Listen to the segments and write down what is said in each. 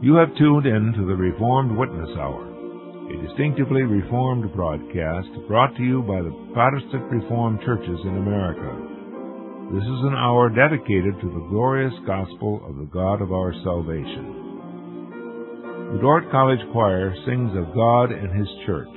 You have tuned in to the Reformed Witness Hour, a distinctively Reformed broadcast brought to you by the Protestant Reformed churches in America. This is an hour dedicated to the glorious gospel of the God of our salvation. The Dordt College Choir sings of God and His church.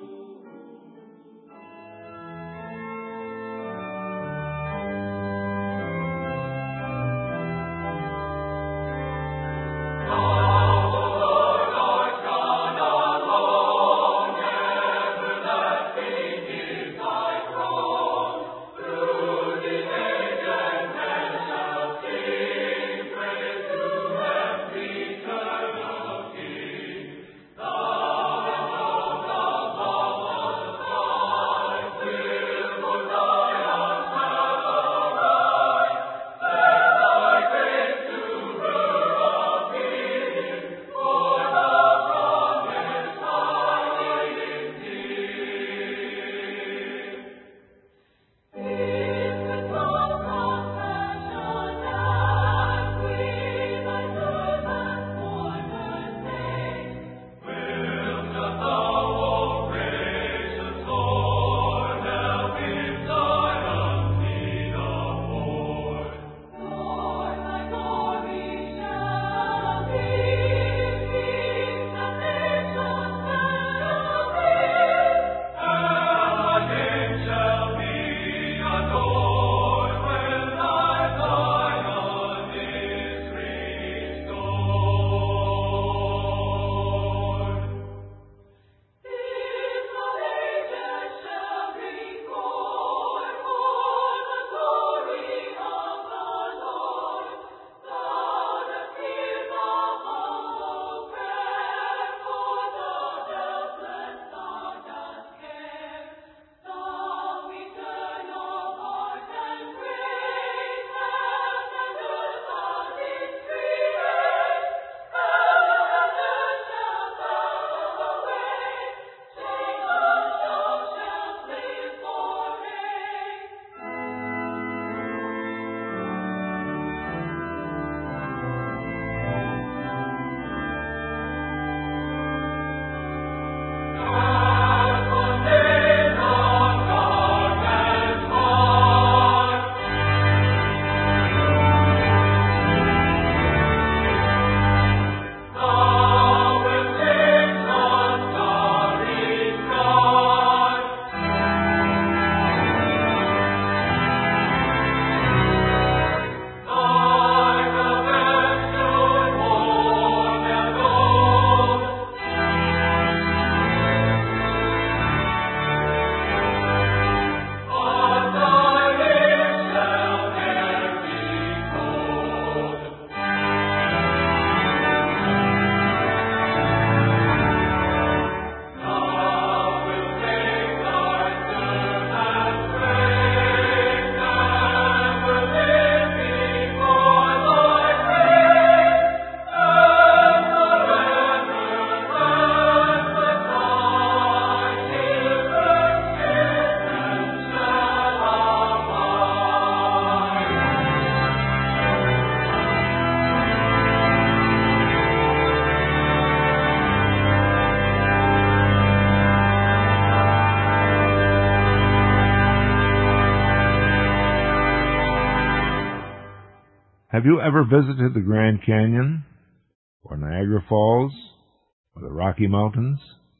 Have you ever visited the Grand Canyon, or Niagara Falls, or the Rocky Mountains?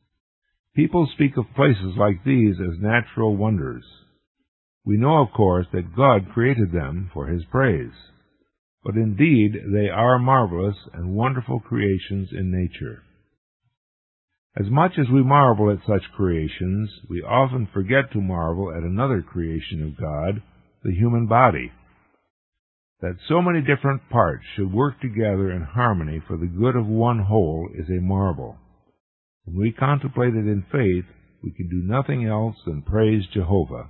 People speak of places like these as natural wonders. We know, of course, that God created them for His praise. But indeed, they are marvelous and wonderful creations in nature. As much as we marvel at such creations, we often forget to marvel at another creation of God, the human body. That so many different parts should work together in harmony for the good of one whole is a marvel. When we contemplate it in faith, we can do nothing else than praise Jehovah.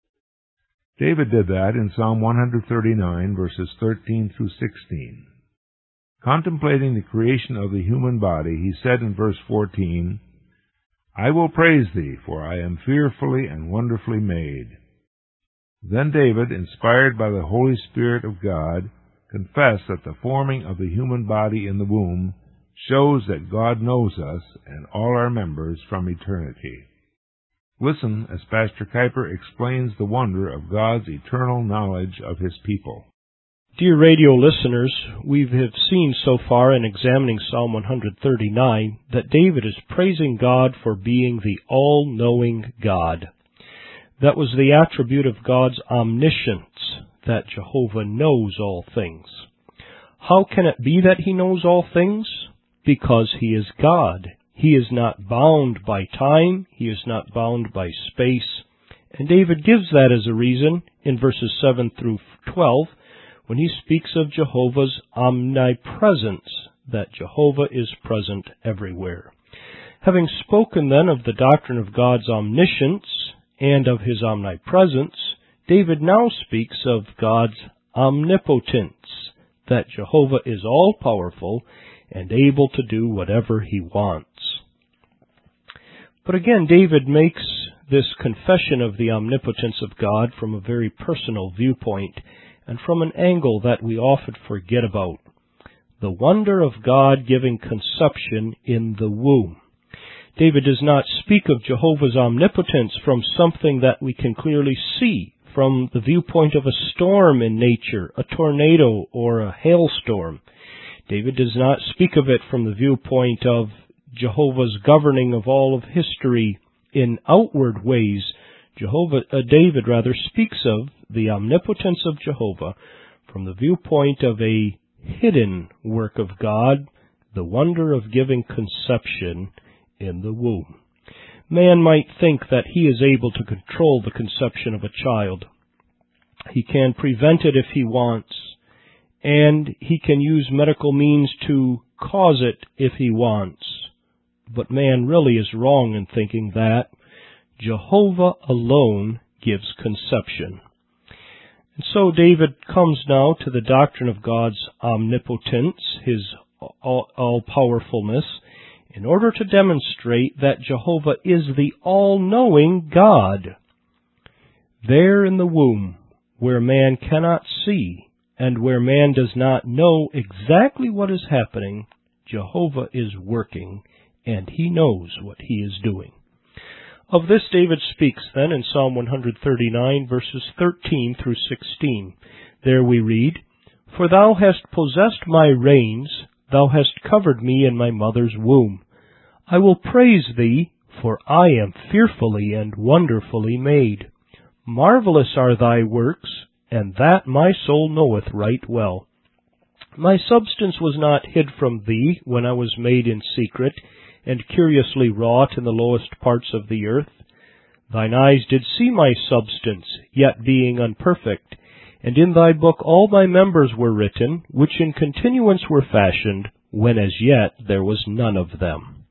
David did that in Psalm 139, verses 13 through 16. Contemplating the creation of the human body, he said in verse 14, "I will praise thee, for I am fearfully and wonderfully made." Then David, inspired by the Holy Spirit of God, confessed that the forming of the human body in the womb shows that God knows us and all our members from eternity. Listen as Pastor Kuiper explains the wonder of God's eternal knowledge of His people. Dear radio listeners, we have seen so far in examining Psalm 139 that David is praising God for being the all-knowing God. That was the attribute of God's omniscience, that Jehovah knows all things. How can it be that He knows all things? Because He is God. He is not bound by time. He is not bound by space. And David gives that as a reason in verses 7 through 12 when he speaks of Jehovah's omnipresence, that Jehovah is present everywhere. Having spoken then of the doctrine of God's omniscience and of His omnipresence, David now speaks of God's omnipotence, that Jehovah is all-powerful and able to do whatever He wants. But again, David makes this confession of the omnipotence of God from a very personal viewpoint and from an angle that we often forget about: the wonder of God giving conception in the womb. David does not speak of Jehovah's omnipotence from something that we can clearly see, from the viewpoint of a storm in nature, a tornado or a hailstorm. David does not speak of it from the viewpoint of Jehovah's governing of all of history in outward ways. David rather speaks of the omnipotence of Jehovah from the viewpoint of a hidden work of God, the wonder of giving conception in the womb. Man might think that he is able to control the conception of a child. He can prevent it if he wants, and he can use medical means to cause it if he wants. But man really is wrong in thinking that. Jehovah alone gives conception. And so David comes now to the doctrine of God's omnipotence, His all-powerfulness, in order to demonstrate that Jehovah is the all-knowing God. There in the womb, where man cannot see, and where man does not know exactly what is happening, Jehovah is working, and He knows what He is doing. Of this David speaks then in Psalm 139, verses 13 through 16. There we read, "For Thou hast possessed my reins, Thou hast covered me in my mother's womb. I will praise Thee, for I am fearfully and wonderfully made. Marvelous are Thy works, and that my soul knoweth right well. My substance was not hid from Thee when I was made in secret, and curiously wrought in the lowest parts of the earth. Thine eyes did see my substance, yet being unperfect, and in Thy book all my members were written, which in continuance were fashioned, when as yet there was none of them."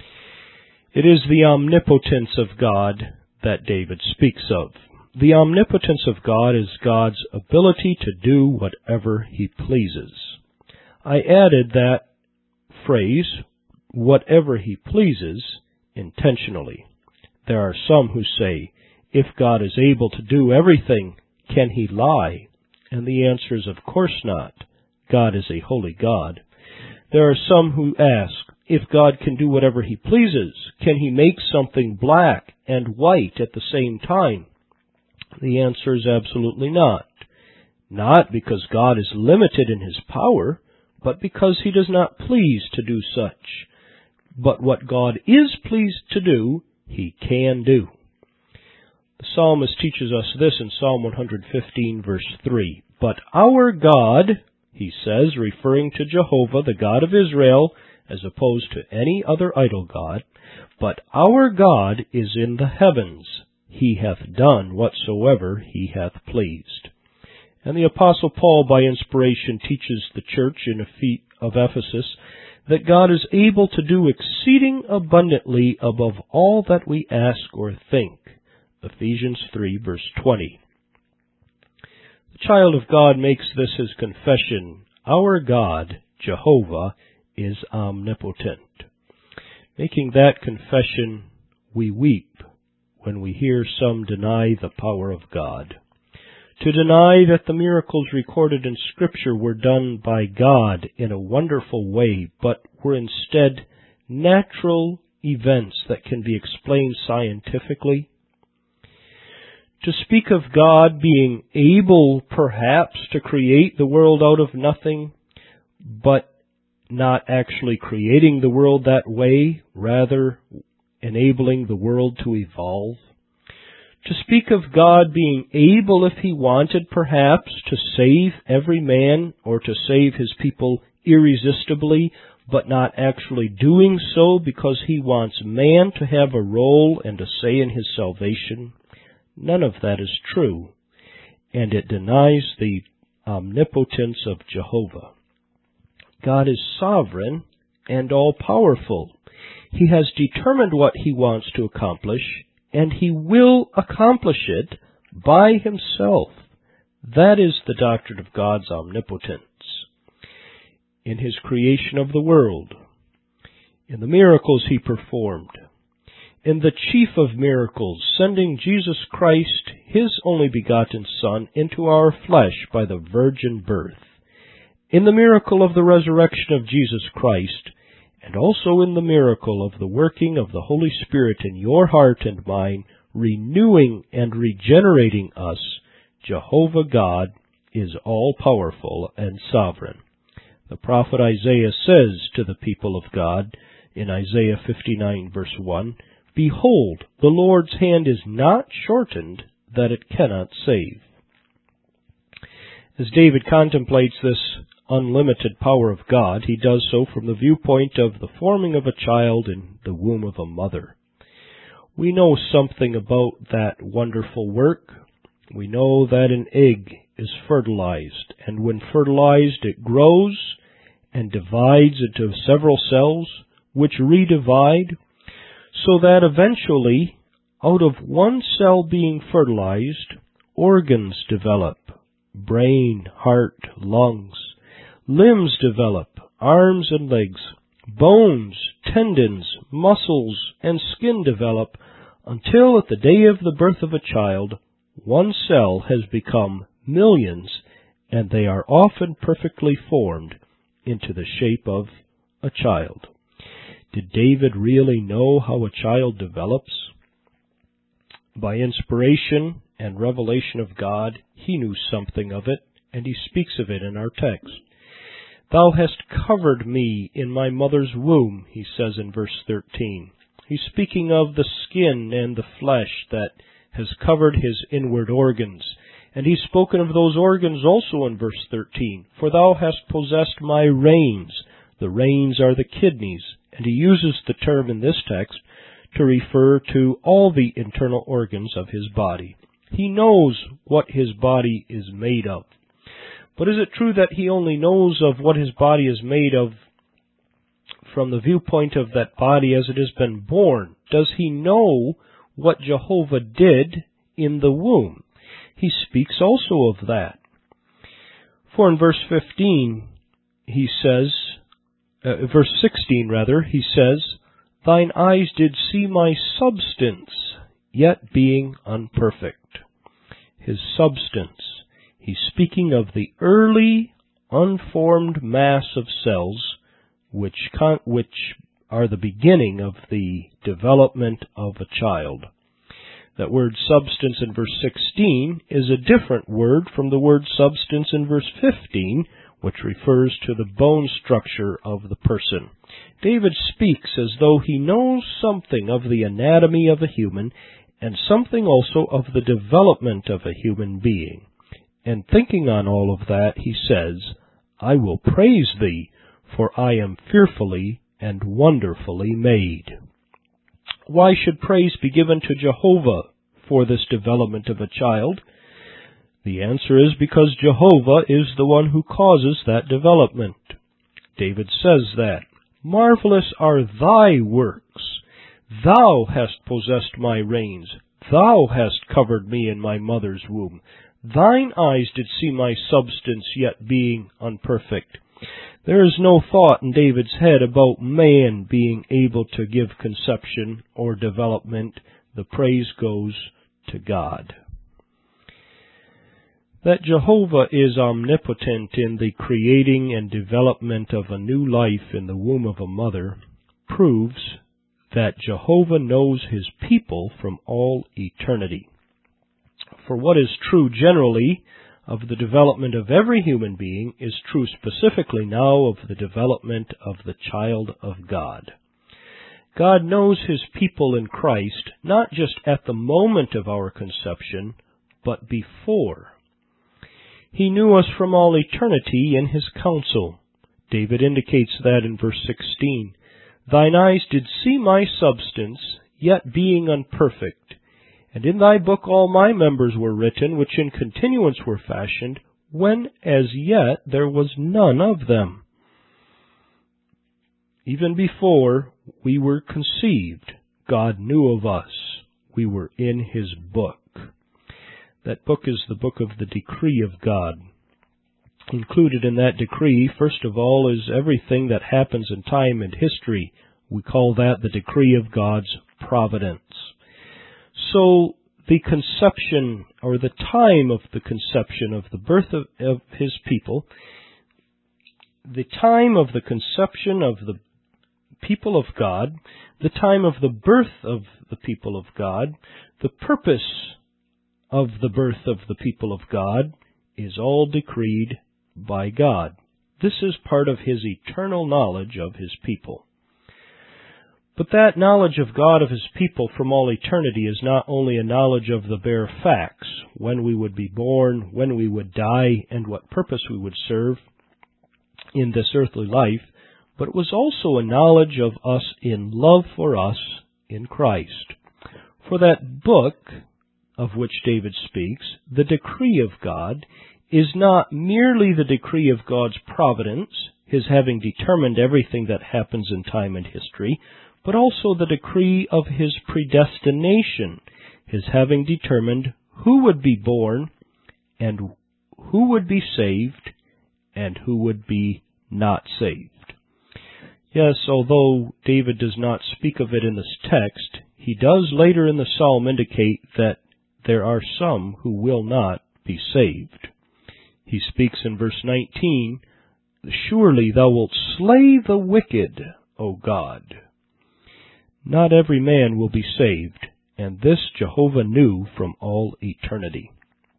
It is the omnipotence of God that David speaks of. The omnipotence of God is God's ability to do whatever He pleases. I added that phrase, whatever He pleases, intentionally. There are some who say, if God is able to do everything, can He lie? And the answer is, of course not. God is a holy God. There are some who ask, if God can do whatever He pleases, can He make something black and white at the same time? The answer is absolutely not. Not because God is limited in His power, but because He does not please to do such. But what God is pleased to do, He can do. The psalmist teaches us this in Psalm 115, verse 3. "But our God," he says, referring to Jehovah, the God of Israel, as opposed to any other idol god, "but our God is in the heavens. He hath done whatsoever He hath pleased." And the Apostle Paul, by inspiration, teaches the church of Ephesus that God is able to do exceeding abundantly above all that we ask or think. Ephesians 3, verse 20. The child of God makes this his confession. Our God, Jehovah, is omnipotent. Making that confession, we weep when we hear some deny the power of God. To deny that the miracles recorded in Scripture were done by God in a wonderful way, but were instead natural events that can be explained scientifically. To speak of God being able, perhaps, to create the world out of nothing, but not actually creating the world that way, rather enabling the world to evolve. To speak of God being able, if He wanted, perhaps, to save every man or to save His people irresistibly, but not actually doing so because He wants man to have a role and a say in His salvation. None of that is true, and it denies the omnipotence of Jehovah. God is sovereign and all-powerful. He has determined what He wants to accomplish, and He will accomplish it by Himself. That is the doctrine of God's omnipotence. In His creation of the world, in the miracles He performed, in the chief of miracles, sending Jesus Christ, His only begotten Son, into our flesh by the virgin birth, in the miracle of the resurrection of Jesus Christ, and also in the miracle of the working of the Holy Spirit in your heart and mine, renewing and regenerating us, Jehovah God is all-powerful and sovereign. The prophet Isaiah says to the people of God in Isaiah 59 verse 1, "Behold, the Lord's hand is not shortened that it cannot save." As David contemplates this unlimited power of God, he does so from the viewpoint of the forming of a child in the womb of a mother. We know something about that wonderful work. We know that an egg is fertilized, and when fertilized it grows and divides into several cells, which redivide, so that eventually, out of one cell being fertilized, organs develop: brain, heart, lungs. Limbs develop: arms and legs. Bones, tendons, muscles, and skin develop, until at the day of the birth of a child, one cell has become millions, and they are often perfectly formed into the shape of a child. Did David really know how a child develops? By inspiration and revelation of God, he knew something of it, and he speaks of it in our text. "Thou hast covered me in my mother's womb," he says in verse 13. He's speaking of the skin and the flesh that has covered his inward organs. And he's spoken of those organs also in verse 13. "For thou hast possessed my reins." The reins are the kidneys, and he uses the term in this text to refer to all the internal organs of his body. He knows what his body is made of. But is it true that he only knows of what his body is made of from the viewpoint of that body as it has been born? Does he know what Jehovah did in the womb? He speaks also of that. For in verse 15, he says, verse 16 rather, he says, "Thine eyes did see my substance, yet being unperfect." His substance. He's speaking of the early, unformed mass of cells, which are the beginning of the development of a child. That word substance in verse 16 is a different word from the word substance in verse 15, which refers to the bone structure of the person. David speaks as though he knows something of the anatomy of a human and something also of the development of a human being. And thinking on all of that, he says, "I will praise thee, for I am fearfully and wonderfully made." Why should praise be given to Jehovah for this development of a child? The answer is because Jehovah is the one who causes that development. David says that, "Marvelous are thy works. Thou hast possessed my reins. Thou hast covered me in my mother's womb. Thine eyes did see my substance, yet being unperfect." There is no thought in David's head about man being able to give conception or development. The praise goes to God. That Jehovah is omnipotent in the creating and development of a new life in the womb of a mother proves that Jehovah knows His people from all eternity. For what is true generally of the development of every human being is true specifically now of the development of the child of God. God knows His people in Christ not just at the moment of our conception, but before. He knew us from all eternity in His counsel. David indicates that in verse 16. Thine eyes did see my substance, yet being unperfect. And in thy book all my members were written, which in continuance were fashioned, when as yet there was none of them. Even before we were conceived, God knew of us. We were in His book. That book is the book of the decree of God. Included in that decree, first of all, is everything that happens in time and history. We call that the decree of God's providence. So, the conception, or the time of the conception of the birth of His people, the time of the conception of the people of God, the time of the birth of the people of God, the purpose of the birth of the people of God, is all decreed by God. This is part of His eternal knowledge of His people. But that knowledge of God of His people from all eternity is not only a knowledge of the bare facts, when we would be born, when we would die, and what purpose we would serve in this earthly life, but it was also a knowledge of us in love for us in Christ. For that book of which David speaks, the decree of God, is not merely the decree of God's providence, His having determined everything that happens in time and history, but also the decree of His predestination, His having determined who would be born, and who would be saved, and who would be not saved. Yes, although David does not speak of it in this text, he does later in the psalm indicate that there are some who will not be saved. He speaks in verse 19, Surely thou wilt slay the wicked, O God. Not every man will be saved, and this Jehovah knew from all eternity.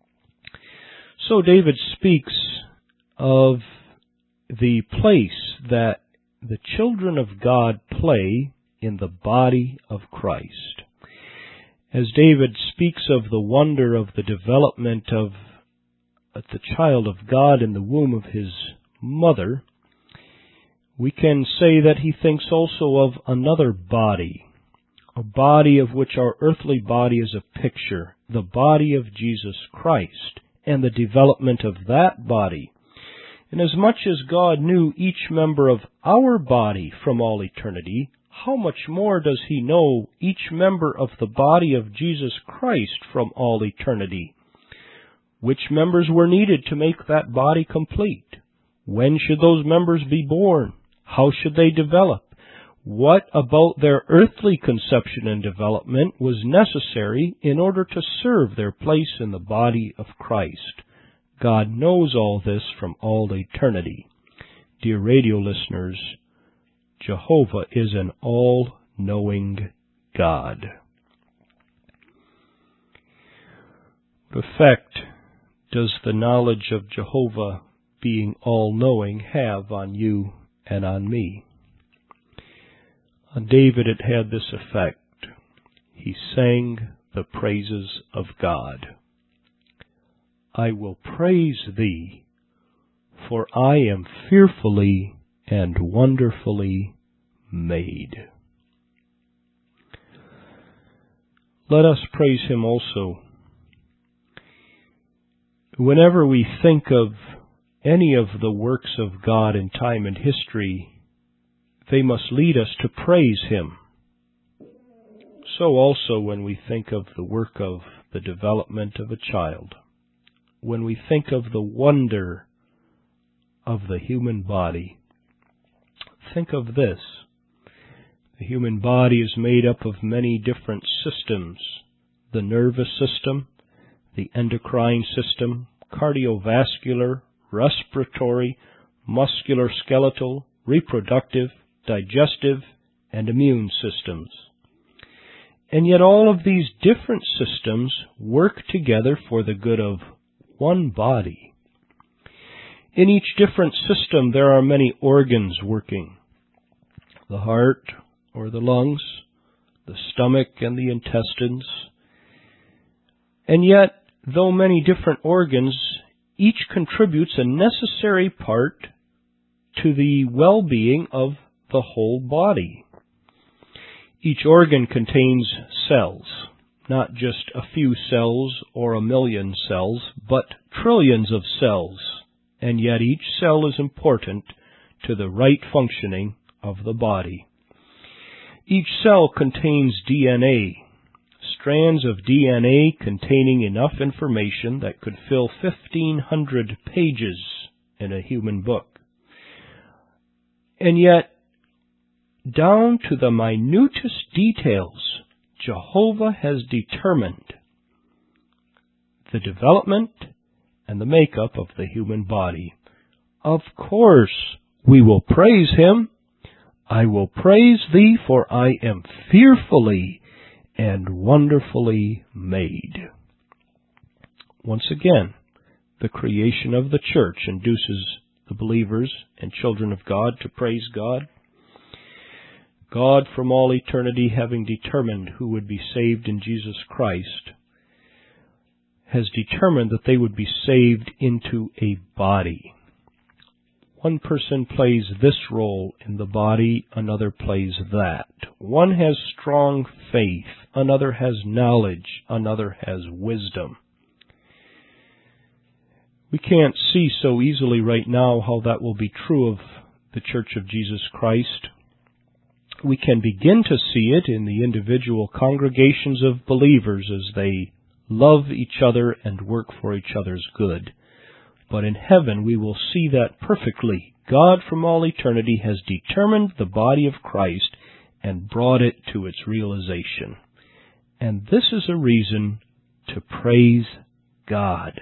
So David speaks of the place that the children of God play in the body of Christ. As David speaks of the wonder of the development of the child of God in the womb of his mother, we can say that he thinks also of another body, a body of which our earthly body is a picture, the body of Jesus Christ, and the development of that body. Inasmuch as God knew each member of our body from all eternity, how much more does He know each member of the body of Jesus Christ from all eternity? Which members were needed to make that body complete? When should those members be born? How should they develop? What about their earthly conception and development was necessary in order to serve their place in the body of Christ? God knows all this from all eternity. Dear radio listeners, Jehovah is an all-knowing God. What effect does the knowledge of Jehovah being all-knowing have on you and on me? On David it had this effect. He sang the praises of God. I will praise Thee, for I am fearfully and wonderfully made. Let us praise Him also. Whenever we think of any of the works of God in time and history, they must lead us to praise Him. So also when we think of the work of the development of a child, when we think of the wonder of the human body, think of this. The human body is made up of many different systems. The nervous system, the endocrine system, cardiovascular, respiratory, musculoskeletal, reproductive, digestive, and immune systems. And yet all of these different systems work together for the good of one body. In each different system there are many organs working. The heart or the lungs, the stomach and the intestines. And yet, though many different organs, each contributes a necessary part to the well-being of the whole body. Each organ contains cells, not just a few cells or a million cells, but trillions of cells, and yet each cell is important to the right functioning of the body. Each cell contains DNA, strands of DNA containing enough information that could fill 1,500 pages in a human book. And yet, down to the minutest details, Jehovah has determined the development and the makeup of the human body. Of course, we will praise Him. I will praise Thee, for I am fearfully and wonderfully made. Once again, the creation of the church induces the believers and children of God to praise God. God, from all eternity, having determined who would be saved in Jesus Christ, has determined that they would be saved into a body. One person plays this role in the body, another plays that. One has strong faith, another has knowledge, another has wisdom. We can't see so easily right now how that will be true of the Church of Jesus Christ. We can begin to see it in the individual congregations of believers as they love each other and work for each other's good. But in heaven we will see that perfectly. God from all eternity has determined the body of Christ and brought it to its realization. And this is a reason to praise God.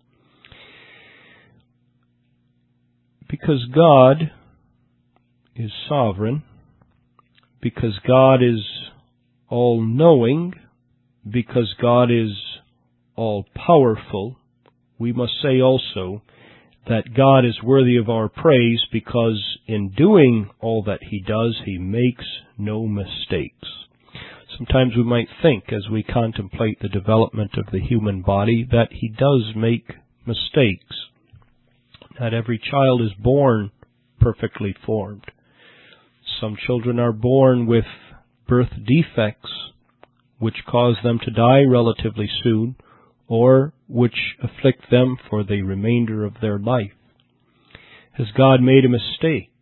Because God is sovereign, because God is all-knowing, because God is all-powerful, we must say also that God is worthy of our praise because in doing all that He does, He makes no mistakes. Sometimes we might think, as we contemplate the development of the human body, that He does make mistakes. Not every child is born perfectly formed. Some children are born with birth defects, which cause them to die relatively soon, or which afflict them for the remainder of their life. Has God made a mistake?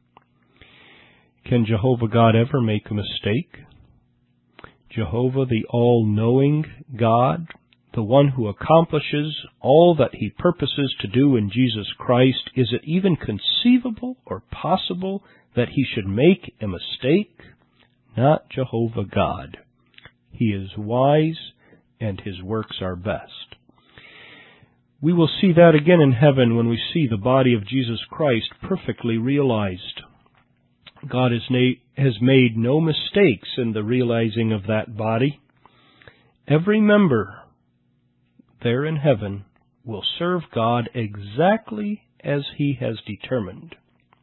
Can Jehovah God ever make a mistake? Jehovah, the all-knowing God, the one who accomplishes all that He purposes to do in Jesus Christ, is it even conceivable or possible that He should make a mistake? Not Jehovah God. He is wise, and His works are best. We will see that again in heaven when we see the body of Jesus Christ perfectly realized. God has made no mistakes in the realizing of that body. Every member there in heaven will serve God exactly as He has determined.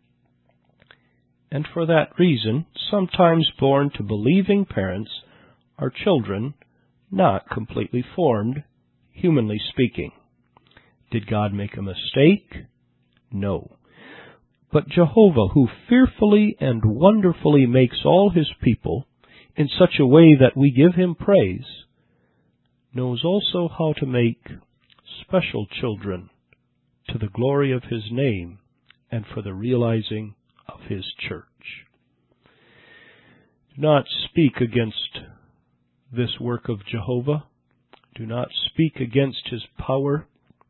And for that reason, sometimes born to believing parents are children not completely formed, humanly speaking. Did God make a mistake? No. But Jehovah, who fearfully and wonderfully makes all His people in such a way that we give Him praise, knows also how to make special children to the glory of His name and for the realizing of His church. Do not speak against this work of Jehovah. Do not speak against His power.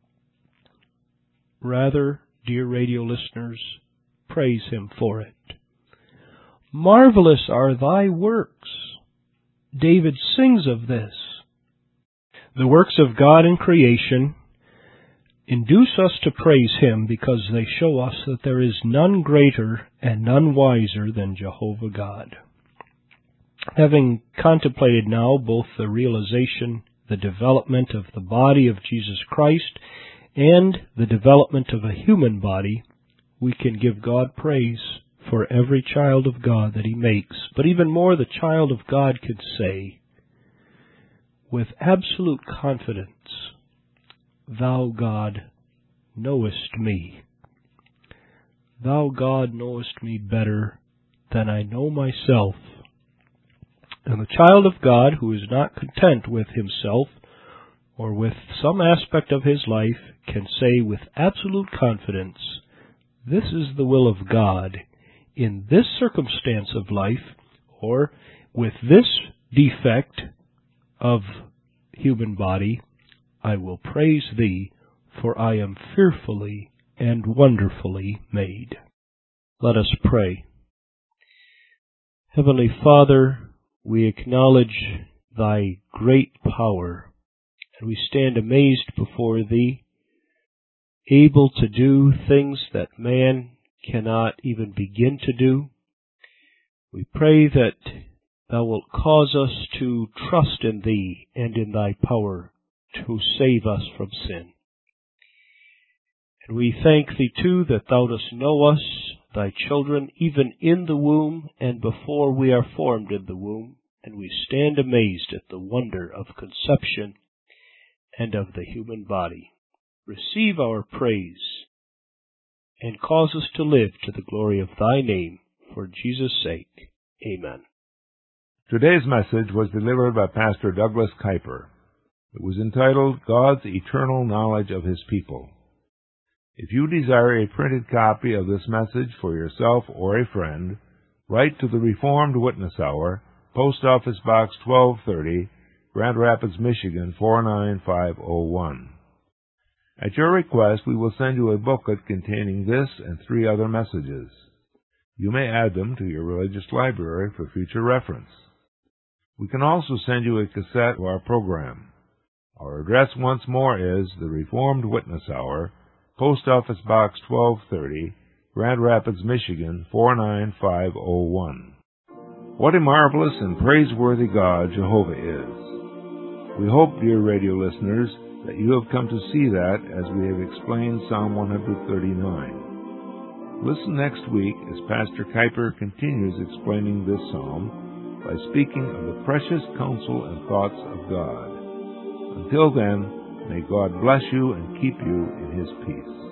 Rather, dear radio listeners, praise Him for it. Marvelous are Thy works. David sings of this. The works of God in creation induce us to praise Him because they show us that there is none greater and none wiser than Jehovah God. Having contemplated now both the realization, the development of the body of Jesus Christ, and the development of a human body, we can give God praise for every child of God that He makes. But even more, the child of God could say, with absolute confidence, Thou, God, knowest me. Thou, God, knowest me better than I know myself. And the child of God who is not content with himself or with some aspect of his life can say with absolute confidence, this is the will of God in this circumstance of life, or with this defect of human body, I will praise Thee, for I am fearfully and wonderfully made. Let us pray. Heavenly Father, we acknowledge Thy great power, and we stand amazed before Thee, able to do things that man cannot even begin to do. We pray that Thou wilt cause us to trust in Thee and in Thy power to save us from sin. And we thank Thee, too, that Thou dost know us, Thy children, even in the womb and before we are formed in the womb, and we stand amazed at the wonder of conception and of the human body. Receive our praise and cause us to live to the glory of Thy name, for Jesus' sake. Amen. Today's message was delivered by Pastor Douglas Kuiper. It was entitled, God's Eternal Knowledge of His People. If you desire a printed copy of this message for yourself or a friend, write to the Reformed Witness Hour, Post Office Box 1230, Grand Rapids, Michigan 49501. At your request, we will send you a booklet containing this and 3 other messages. You may add them to your religious library for future reference. We can also send you a cassette of our program. Our address once more is the Reformed Witness Hour, Post Office Box 1230, Grand Rapids, Michigan 49501. What a marvelous and praiseworthy God Jehovah is. We hope, dear radio listeners, that you have come to see that as we have explained Psalm 139. Listen next week as Pastor Kuiper continues explaining this psalm by speaking of the precious counsel and thoughts of God. Until then, may God bless you and keep you in His peace.